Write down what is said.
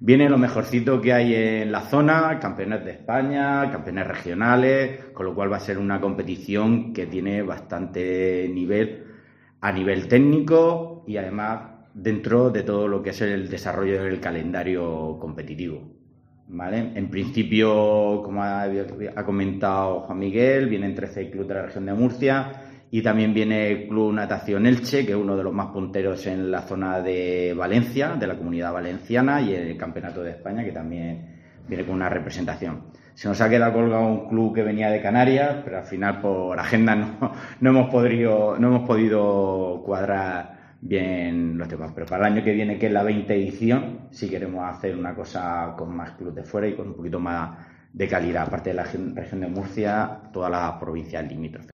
Viene lo mejorcito que hay en la zona, campeones de España, campeones regionales, con lo cual va a ser una competición que tiene bastante nivel a nivel técnico y además dentro de todo lo que es el desarrollo del calendario competitivo. ¿Vale? En principio, como ha comentado Juan Miguel, vienen 13 clubes de la región de Murcia y también viene el Club Natación Elche, que es uno de los más punteros en la zona de Valencia, de la Comunidad Valenciana, y el Campeonato de España, que también viene con una representación. Se nos ha quedado colgado un club que venía de Canarias, pero al final por agenda no hemos podido cuadrar bien los temas. Pero para el año que viene, que es la 20 edición, si queremos hacer una cosa con más clubes de fuera y con un poquito más de calidad, aparte de la región de Murcia, todas las provincias limítrofes.